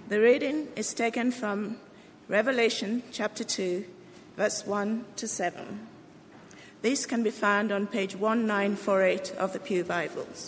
The reading is taken from Revelation chapter 2, verse 1 to 7. This can be found on page 1948 of the Pew Bibles.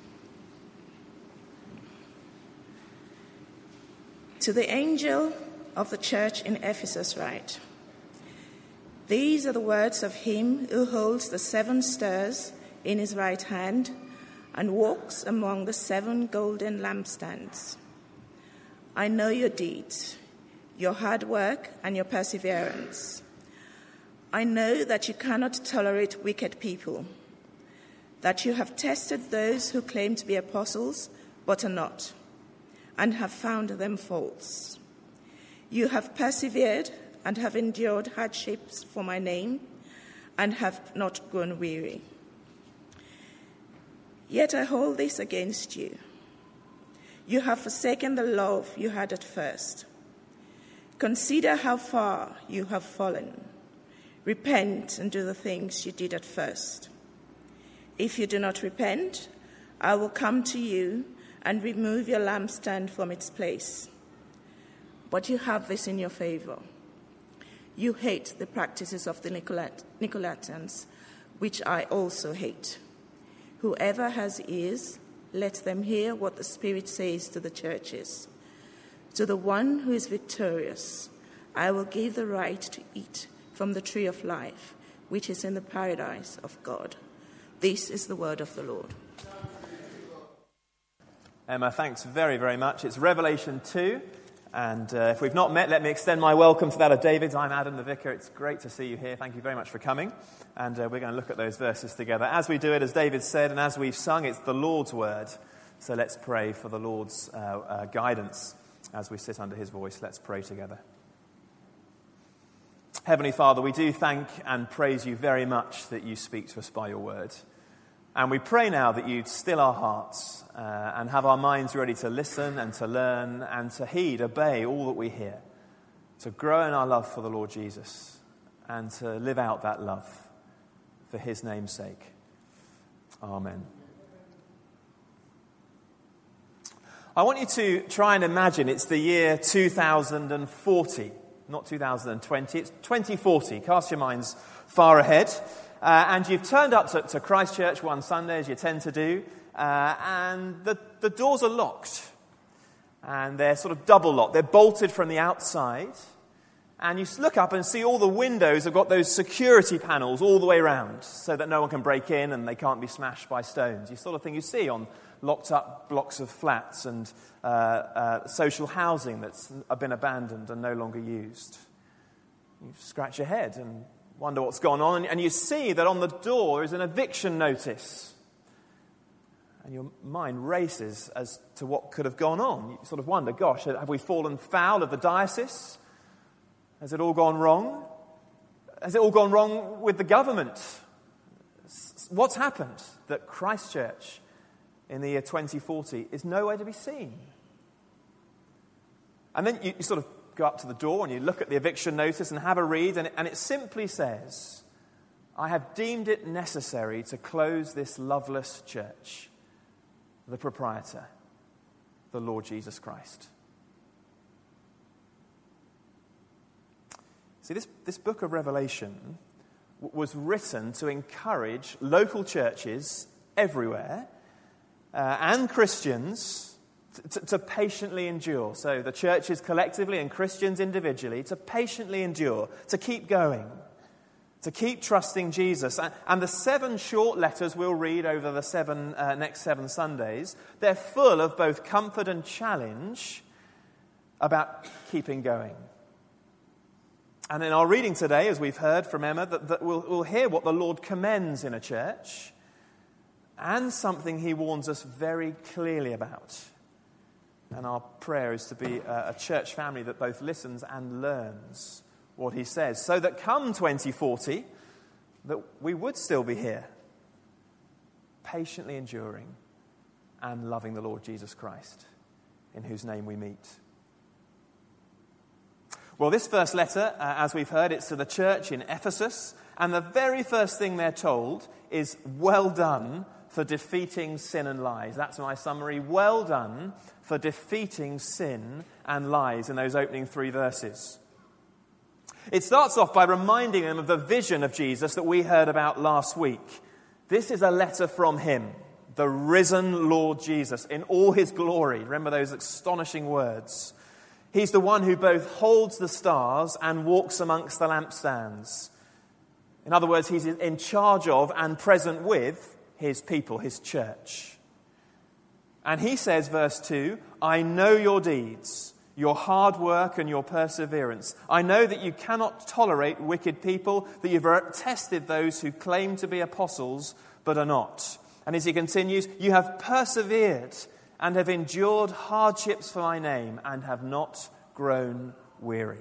To the angel of the church in Ephesus write, "These are the words of him who holds the 7 stars in his right hand and walks among the 7 golden lampstands. I know your deeds, your hard work and your perseverance. I know that you cannot tolerate wicked people, that you have tested those who claim to be apostles but are not, and have found them false. You have persevered and have endured hardships for my name and have not grown weary. Yet I hold this against you. You have forsaken the love you had at first. Consider how far you have fallen. Repent and do the things you did at first. If you do not repent, I will come to you and remove your lampstand from its place. But you have this in your favor. You hate the practices of the Nicolaitans, which I also hate. Whoever has ears, let them hear what the Spirit says to the churches. To the one who is victorious, I will give the right to eat from the tree of life, which is in the paradise of God." This is the word of the Lord. Emma, thanks very, very much. It's Revelation 2, and if we've not met, let me extend my welcome to that of David's. I'm Adam the Vicar. It's great to see you here. Thank you very much for coming, and we're going to look at those verses together. As we do it, as David said, and as we've sung, it's the Lord's word, so let's pray for the Lord's guidance as we sit under his voice. Let's pray together. Heavenly Father, we do thank and praise you very much that you speak to us by your word. And we pray now that you'd still our hearts and have our minds ready to listen and to learn and to heed, obey all that we hear, to grow in our love for the Lord Jesus and to live out that love for his name's sake. Amen. I want you to try and imagine it's the year 2040, not 2020, it's 2040. Cast your minds far ahead. And you've turned up to Christchurch one Sunday, as you tend to do, and the doors are locked. And they're sort of double locked. They're bolted from the outside. And you look up and see all the windows have got those security panels all the way around so that no one can break in and they can't be smashed by stones. You sort of thing you see on locked up blocks of flats and social housing that's been abandoned and no longer used. You scratch your head and wonder what's gone on, and you see that on the door is an eviction notice. And your mind races as to what could have gone on. You sort of wonder, gosh, have we fallen foul of the diocese? Has it all gone wrong? Has it all gone wrong with the government? What's happened that Christchurch in the year 2040 is nowhere to be seen? And then you sort of go up to the door and you look at the eviction notice and have a read, and it simply says, "I have deemed it necessary to close this loveless church. The proprietor, the Lord Jesus Christ." See, this book of Revelation was written to encourage local churches everywhere and Christians to patiently endure. So the churches collectively and Christians individually to patiently endure, to keep going, to keep trusting Jesus. And the 7 short letters we'll read over the next 7 Sundays, they're full of both comfort and challenge about keeping going. And in our reading today, as we've heard from Emma, that we'll hear what the Lord commends in a church and something he warns us very clearly about. And our prayer is to be a church family that both listens and learns what he says, so that come 2040, that we would still be here, patiently enduring and loving the Lord Jesus Christ, in whose name we meet. Well, this first letter, as we've heard, it's to the church in Ephesus, and the very first thing they're told is, "Well done, for defeating sin and lies. That's my summary. Well done for defeating sin and lies in those opening 3 verses. It starts off by reminding them of the vision of Jesus that we heard about last week. This is a letter from him, the risen Lord Jesus, in all his glory. Remember those astonishing words. He's the one who both holds the stars and walks amongst the lampstands. In other words, he's in charge of and present with his people, his church. And he says, verse 2, I know your deeds, your hard work and your perseverance. I know that you cannot tolerate wicked people, that you've tested those who claim to be apostles but are not. And as he continues, you have persevered and have endured hardships for my name and have not grown weary.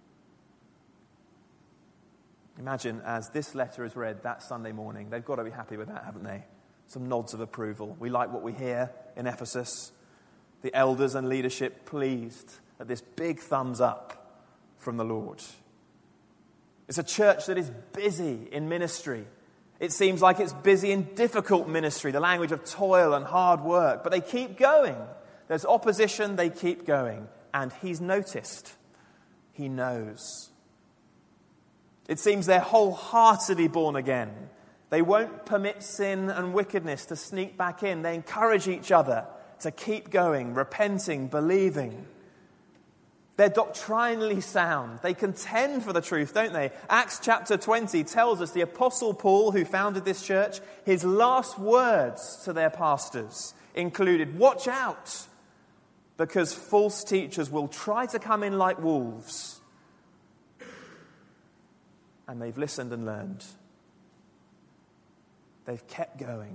Imagine as this letter is read that Sunday morning, they've got to be happy with that, haven't they? Some nods of approval. We like what we hear in Ephesus. The elders and leadership pleased at this big thumbs up from the Lord. It's a church that is busy in ministry. It seems like it's busy in difficult ministry, the language of toil and hard work. But they keep going. There's opposition, they keep going. And he's noticed. He knows. It seems they're wholeheartedly born again. They won't permit sin and wickedness to sneak back in. They encourage each other to keep going, repenting, believing. They're doctrinally sound. They contend for the truth, don't they? Acts chapter 20 tells us the Apostle Paul, who founded this church, his last words to their pastors included, watch out, because false teachers will try to come in like wolves. And they've listened and learned. They've kept going.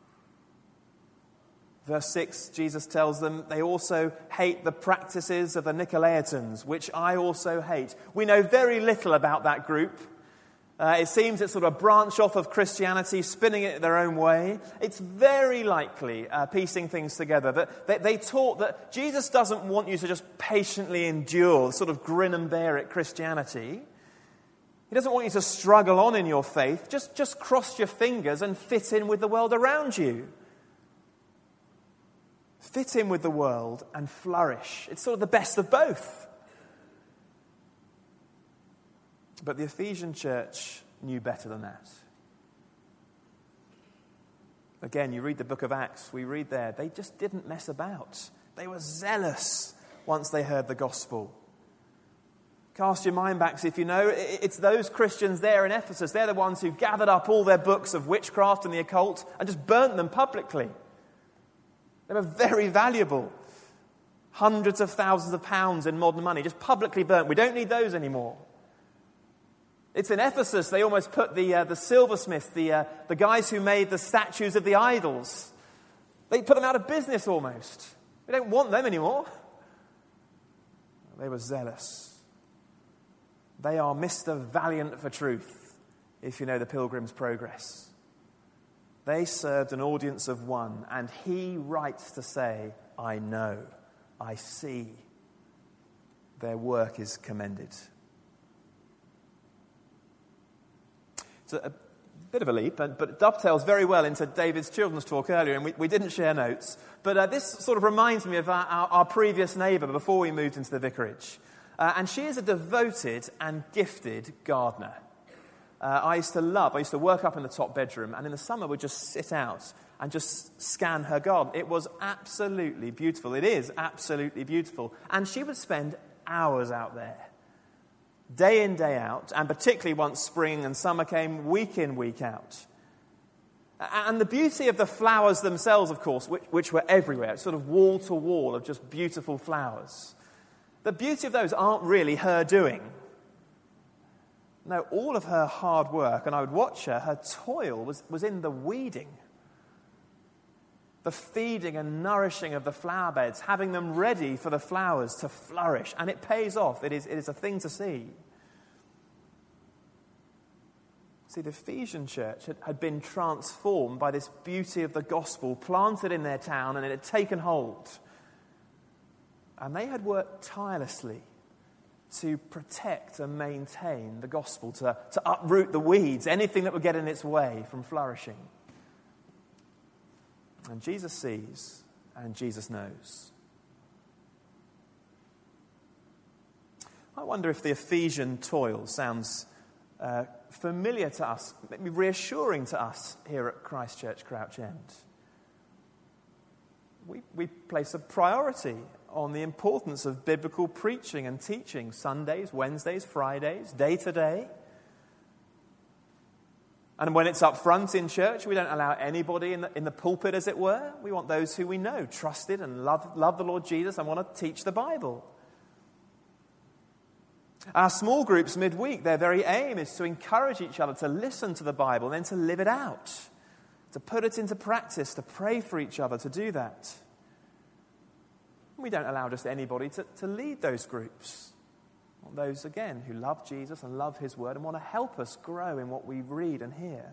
Verse 6, Jesus tells them they also hate the practices of the Nicolaitans, which I also hate. We know very little about that group. It seems it's sort of a branch off of Christianity, spinning it their own way. It's very likely, piecing things together, that they taught that Jesus doesn't want you to just patiently endure, sort of grin and bear it Christianity. He doesn't want you to struggle on in your faith. Just cross your fingers and fit in with the world around you. Fit in with the world and flourish. It's sort of the best of both. But the Ephesian church knew better than that. Again, you read the book of Acts, we read there, they just didn't mess about. They were zealous once they heard the gospel. Cast your mind back, see if you know, it's those Christians there in Ephesus, they're the ones who gathered up all their books of witchcraft and the occult and just burnt them publicly. They were very valuable. Hundreds of thousands of pounds in modern money, just publicly burnt. We don't need those anymore. It's in Ephesus, they almost put the silversmiths, the guys who made the statues of the idols, they put them out of business almost. We don't want them anymore. They were zealous. They are Mr. Valiant for Truth, if you know the Pilgrim's Progress. They served an audience of one, and he writes to say, I know, I see. Their work is commended. It's a bit of a leap, but it dovetails very well into David's children's talk earlier, and we didn't share notes. But this sort of reminds me of our previous neighbour before we moved into the vicarage. And she is a devoted and gifted gardener. I used to work up in the top bedroom, and in the summer would just sit out and just scan her garden. It was absolutely beautiful. It is absolutely beautiful. And she would spend hours out there, day in, day out, and particularly once spring and summer came, week in, week out. And the beauty of the flowers themselves, of course, which were everywhere, sort of wall to wall of just beautiful flowers. The beauty of those aren't really her doing. No, all of her hard work, and I would watch her toil was in the weeding. The feeding and nourishing of the flower beds, having them ready for the flowers to flourish. And it pays off. It is a thing to see. See, the Ephesian church had been transformed by this beauty of the gospel planted in their town, and it had taken hold. And they had worked tirelessly to protect and maintain the gospel, to uproot the weeds, anything that would get in its way from flourishing. And Jesus sees and Jesus knows. I wonder if the Ephesian toil sounds familiar to us, maybe reassuring to us here at Christ Church Crouch End. We place a priority on the importance of biblical preaching and teaching Sundays, Wednesdays, Fridays, day to day. And when it's up front in church, we don't allow anybody in the pulpit, as it were. We want those who we know, trusted and love the Lord Jesus and want to teach the Bible. Our small groups midweek, their very aim is to encourage each other to listen to the Bible and then to live it out, to put it into practice, to pray for each other to do that. We don't allow just anybody to lead those groups. Those, again, who love Jesus and love his word and want to help us grow in what we read and hear.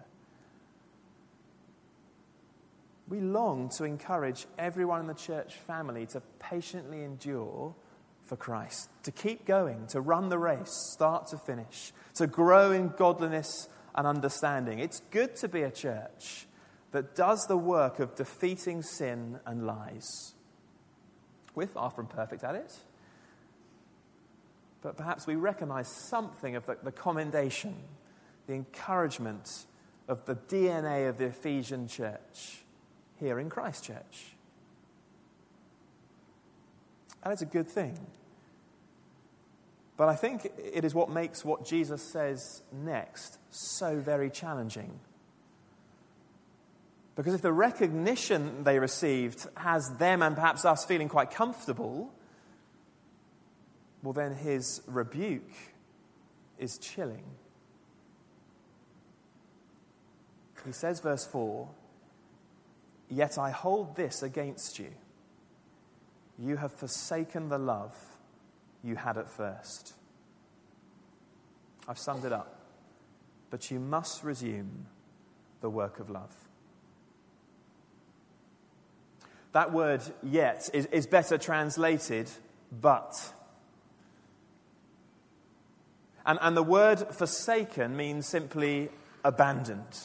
We long to encourage everyone in the church family to patiently endure for Christ, to keep going, to run the race, start to finish, to grow in godliness and understanding. It's good to be a church that does the work of defeating sin and lies. We're far from perfect at it, but perhaps we recognize something of the commendation, the encouragement of the DNA of the Ephesian church here in Christ Church. And it's a good thing. But I think it is what makes what Jesus says next so very challenging. Because if the recognition they received has them and perhaps us feeling quite comfortable, well, then his rebuke is chilling. He says, verse 4, "Yet I hold this against you. You have forsaken the love you had at first." I've summed it up. But you must resume the work of love. That word "yet" is better translated "but." And the word "forsaken" means simply abandoned.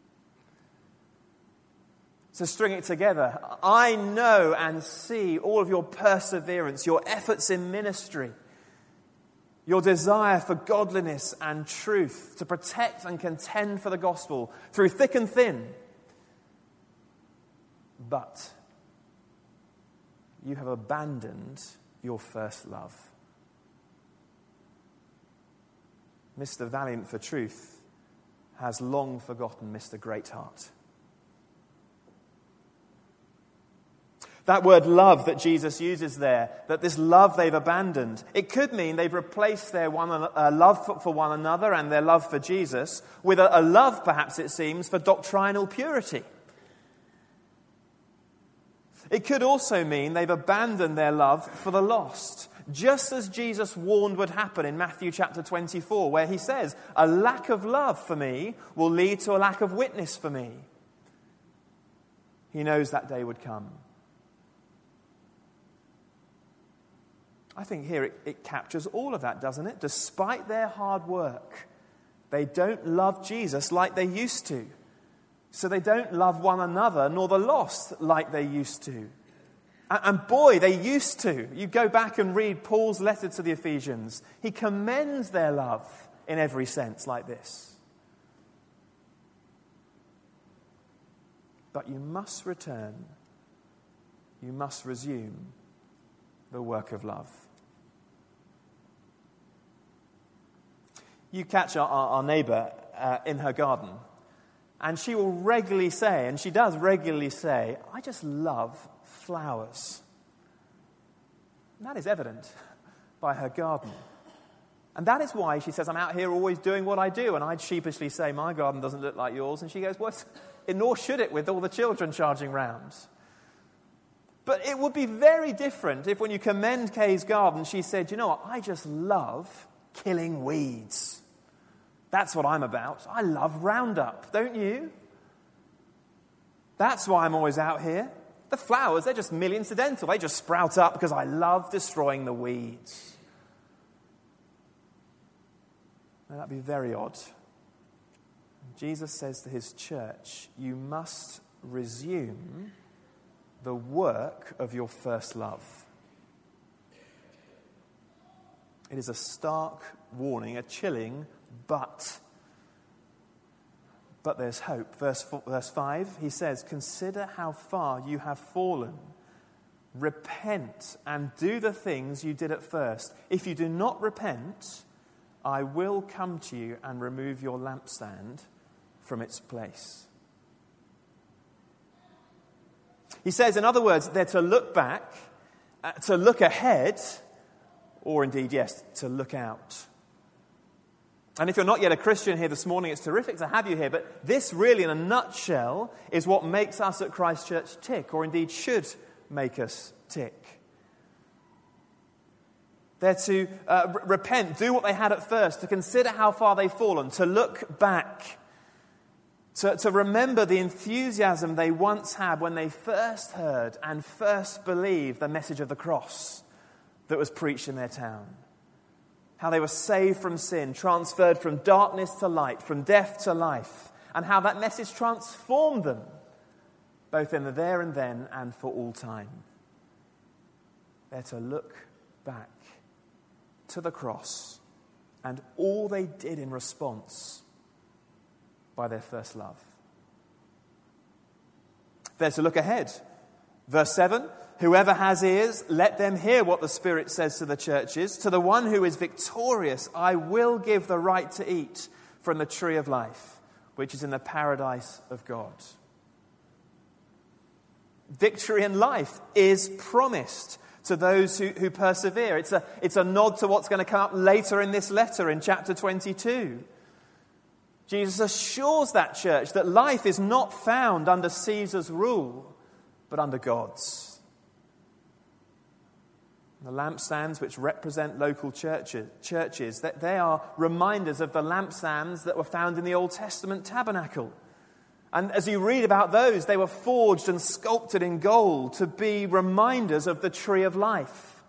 So string it together. I know and see all of your perseverance, your efforts in ministry, your desire for godliness and truth, to protect and contend for the gospel through thick and thin. But you have abandoned your first love. Mr. Valiant for Truth has long forgotten Mr. Greatheart. That word "love" that Jesus uses there, that this love they've abandoned, it could mean they've replaced their love for one another and their love for Jesus with a love, perhaps it seems, for doctrinal purity. It could also mean they've abandoned their love for the lost, just as Jesus warned would happen in Matthew chapter 24, where he says, "A lack of love for me will lead to a lack of witness for me." He knows that day would come. I think here it captures all of that, doesn't it? Despite their hard work, they don't love Jesus like they used to. So they don't love one another nor the lost like they used to. And boy, they used to. You go back and read Paul's letter to the Ephesians. He commends their love in every sense like this. But you must return. You must resume the work of love. You catch our neighbour in her garden, and she will regularly say, and she does regularly say, "I just love flowers." And that is evident by her garden. And that is why she says, "I'm out here always doing what I do." And I'd sheepishly say, "My garden doesn't look like yours." And she goes, "Well, nor should it with all the children charging round." But it would be very different if when you commend Kay's garden, she said, "You know what, I just love killing weeds. That's what I'm about. I love Roundup, don't you? That's why I'm always out here. The flowers, they're just merely incidental. They just sprout up because I love destroying the weeds." Now, that'd be very odd. Jesus says to his church, you must resume the work of your first love. It is a stark warning, a chilling but there's hope. Verse 5, he says, "Consider how far you have fallen. Repent and do the things you did at first. If you do not repent, I will come to you and remove your lampstand from its place." He says, in other words, they're to look back, to look ahead, or indeed, yes, to look out. And if you're not yet a Christian here this morning, it's terrific to have you here. But this really, in a nutshell, is what makes us at Christ Church tick, or indeed should make us tick. They're to repent, do what they had at first, to consider how far they've fallen, to look back, to remember the enthusiasm they once had when they first heard and first believed the message of the cross that was preached in their town. How they were saved from sin, transferred from darkness to light, from death to life, and how that message transformed them, both in the there and then and for all time. They're to look back to the cross and all they did in response by their first love. They're to look ahead. Verse 7, "Whoever has ears, let them hear what the Spirit says to the churches. To the one who is victorious, I will give the right to eat from the tree of life, which is in the paradise of God." Victory in life is promised to those who persevere. It's a nod to what's going to come up later in this letter in chapter 22. Jesus assures that church that life is not found under Caesar's rule, but under God's. The lampstands, which represent local churches, that they are reminders of the lampstands that were found in the Old Testament tabernacle. And as you read about those, they were forged and sculpted in gold to be reminders of the tree of life.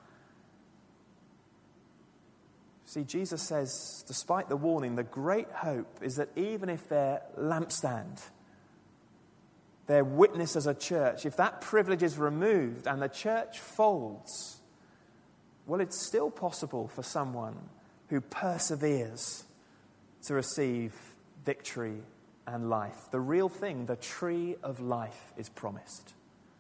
See, Jesus says, despite the warning, the great hope is that even if their lampstand, their witness as a church, if that privilege is removed and the church folds, well, it's still possible for someone who perseveres to receive victory and life. The real thing, the tree of life, is promised.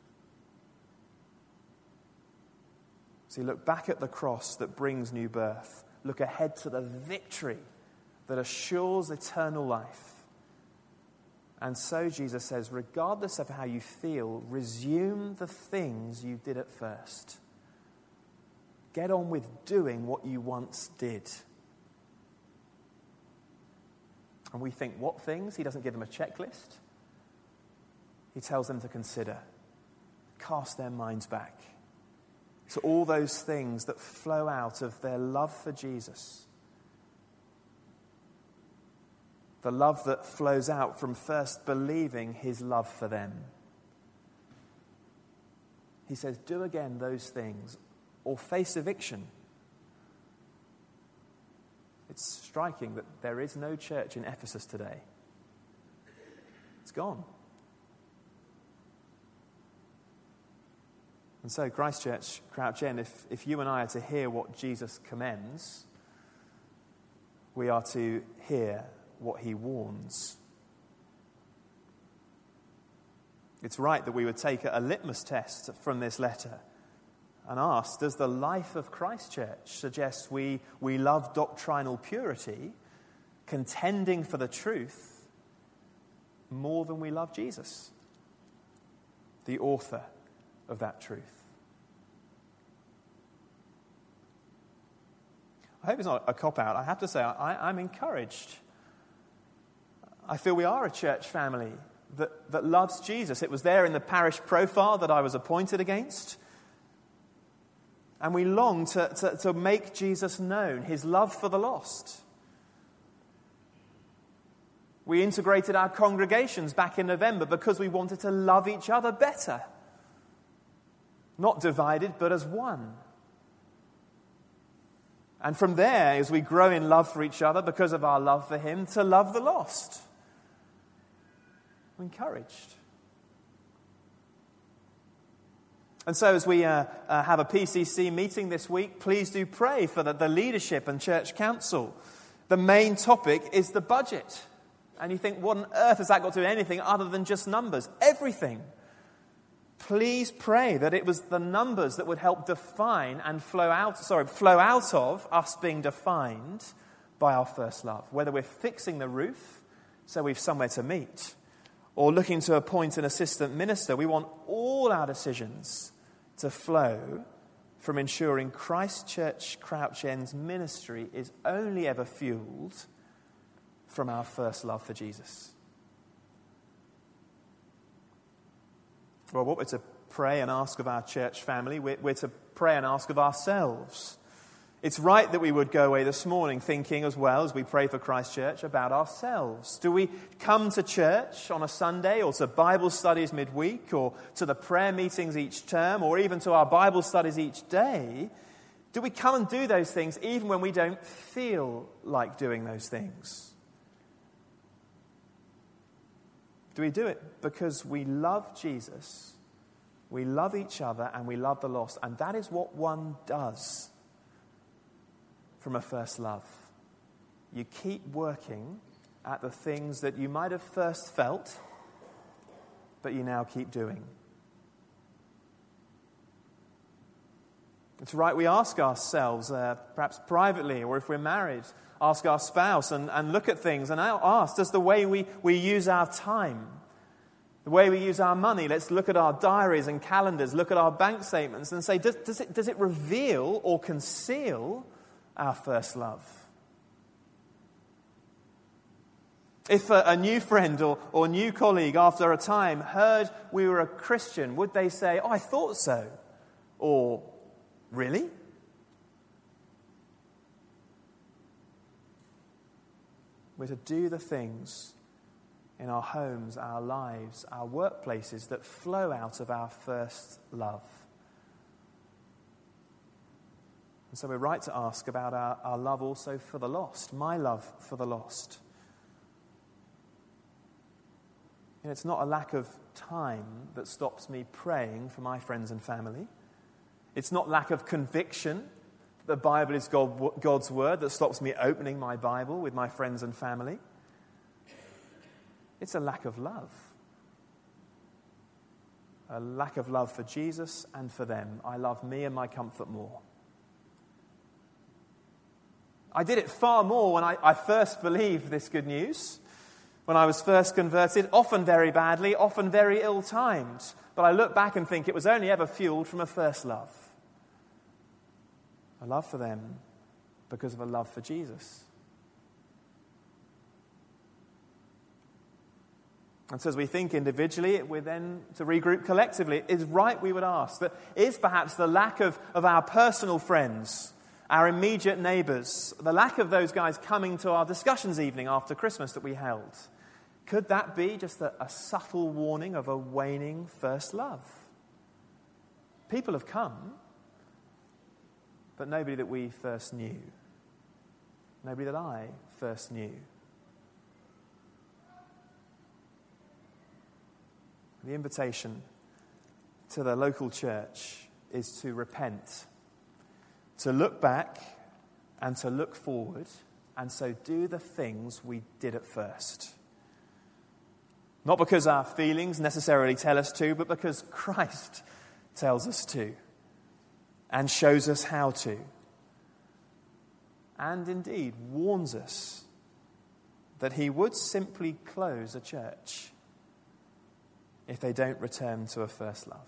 See, look back at the cross that brings new birth. Look ahead to the victory that assures eternal life. And so Jesus says, regardless of how you feel, resume the things you did at first. Get on with doing what you once did. And we think, what things? He doesn't give them a checklist. He tells them to consider, cast their minds back to all those things that flow out of their love for Jesus. The love that flows out from first believing his love for them. He says, do again those things or face eviction. It's striking that there is no church in Ephesus today. It's gone. And so, Christchurch, Crouch End, if you and I are to hear what Jesus commends, we are to hear what he warns. It's right that we would take a litmus test from this letter and ask, does the life of Christchurch suggest we love doctrinal purity, contending for the truth, more than we love Jesus, the author of that truth? I hope it's not a cop-out. I have to say, I'm encouraged. I feel we are a church family that loves Jesus. It was there in the parish profile that I was appointed against. And we long to make Jesus known, his love for the lost. We integrated our congregations back in November because we wanted to love each other better. Not divided, but as one. And from there, as we grow in love for each other because of our love for him, to love the lost. We're encouraged. And so as we have a PCC meeting this week, please do pray for the leadership and church council. The main topic is the budget. And you think, what on earth has that got to do with anything other than just numbers? Everything. Please pray that it was the numbers that would help define and flow out of us being defined by our first love. Whether we're fixing the roof so we've somewhere to meet, or looking to appoint an assistant minister, we want all our decisions to flow from ensuring Christ Church Crouch End's ministry is only ever fueled from our first love for Jesus. Well, what we're to pray and ask of our church family, we're to pray and ask of ourselves. It's right that we would go away this morning thinking as well as we pray for Christ Church about ourselves. Do we come to church on a Sunday or to Bible studies midweek or to the prayer meetings each term or even to our Bible studies each day? Do we come and do those things even when we don't feel like doing those things? Do we do it because we love Jesus, we love each other, and we love the lost? And that is what one does from a first love. You keep working at the things that you might have first felt, but you now keep doing. It's right we ask ourselves, perhaps privately, or if we're married, ask our spouse and look at things and ask, does the way we use our time, the way we use our money, let's look at our diaries and calendars, look at our bank statements and say, does it reveal or conceal our first love? If a new friend or new colleague after a time heard we were a Christian, would they say, "Oh, I thought so," or "Really?" We're to do the things in our homes, our lives, our workplaces that flow out of our first love. And so we're right to ask about our love also for the lost, my love for the lost. And it's not a lack of time that stops me praying for my friends and family. It's not lack of conviction that the Bible is God's word that stops me opening my Bible with my friends and family. It's a lack of love. A lack of love for Jesus and for them. I love me and my comfort more. I did it far more when I first believed this good news, when I was first converted, often very badly, often very ill-timed. But I look back and think it was only ever fueled from a first love. A love for them because of a love for Jesus. And so as we think individually, we're then to regroup collectively. It is right we would ask that is perhaps the lack of our personal friends, our immediate neighbours, the lack of those guys coming to our discussions evening after Christmas that we held, could that be just a subtle warning of a waning first love? People have come, but nobody that we first knew. Nobody that I first knew. The invitation to the local church is to repent, to look back and to look forward, and so do the things we did at first. Not because our feelings necessarily tell us to, but because Christ tells us to and shows us how to. And indeed warns us that he would simply close a church if they don't return to a first love.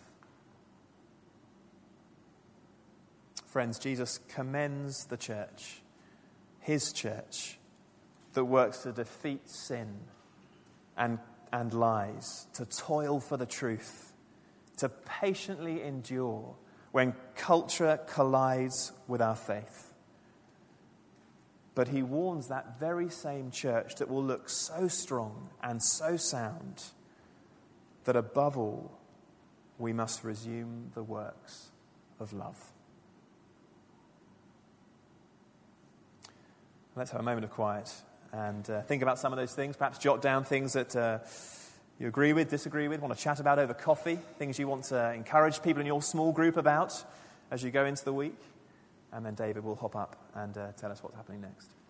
Friends, Jesus commends the church, his church, that works to defeat sin and lies, to toil for the truth, to patiently endure when culture collides with our faith. But he warns that very same church that will look so strong and so sound that above all, we must resume the works of love. Let's have a moment of quiet and think about some of those things. Perhaps jot down things that you agree with, disagree with, want to chat about over coffee, things you want to encourage people in your small group about as you go into the week. And then David will hop up and tell us what's happening next.